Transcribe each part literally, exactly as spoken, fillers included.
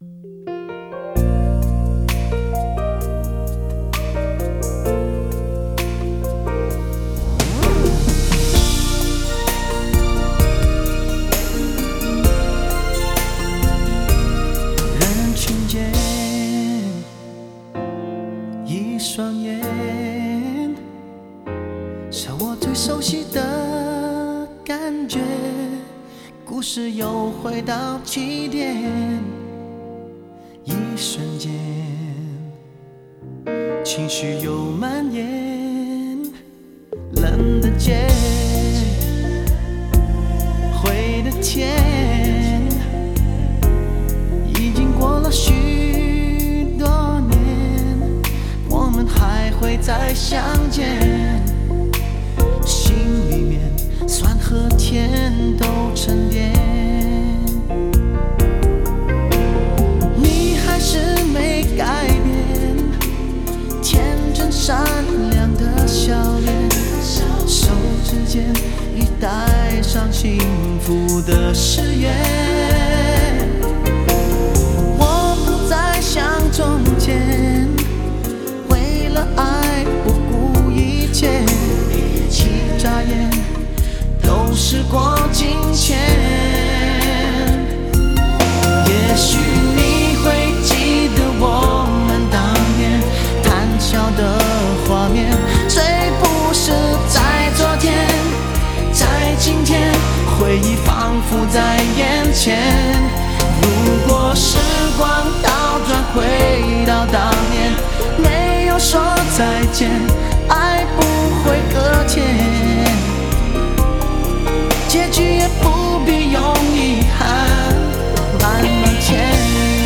人群间，一双眼，是我最熟悉的感觉。故事又回到起点，一瞬间，情绪又蔓延，冷的街，灰的天，已经过了许多年，我们还会再相见，心里面酸和甜都沉淀。你还是没改变，天真善良的笑脸，手指间已带上幸福的誓言。我不再像从前，为了爱不顾一切，一眨眼都时过境迁。也许你会记得我们当年谈笑的画面，谁不是在昨天，在今天，回忆仿佛在眼前。如果时光倒转回到当年，没有说再见，爱不会搁浅，结局也不必用遗憾慢慢填。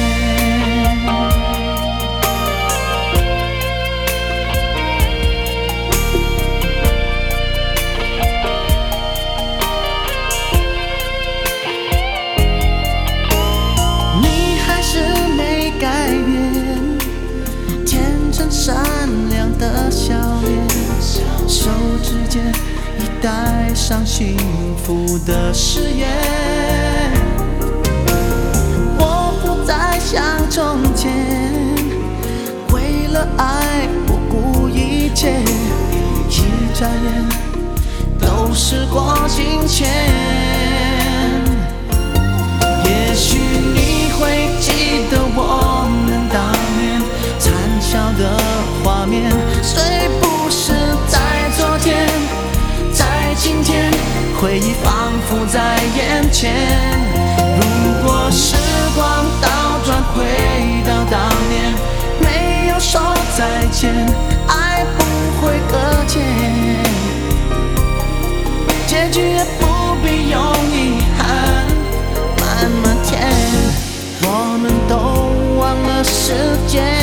你还是没改变，天真善良的笑脸，手指间已带上幸福的誓言。我不再像从前，为了爱不顾一切，一眨眼都时过境迁。也许你会记得我们当年谈笑的画面，谁不是在昨天，在今天，回忆仿佛在眼前。如果时光倒转回到当年，没有说再见，爱不会搁浅，结局也不必用遗憾慢慢填。我们都忘了时间，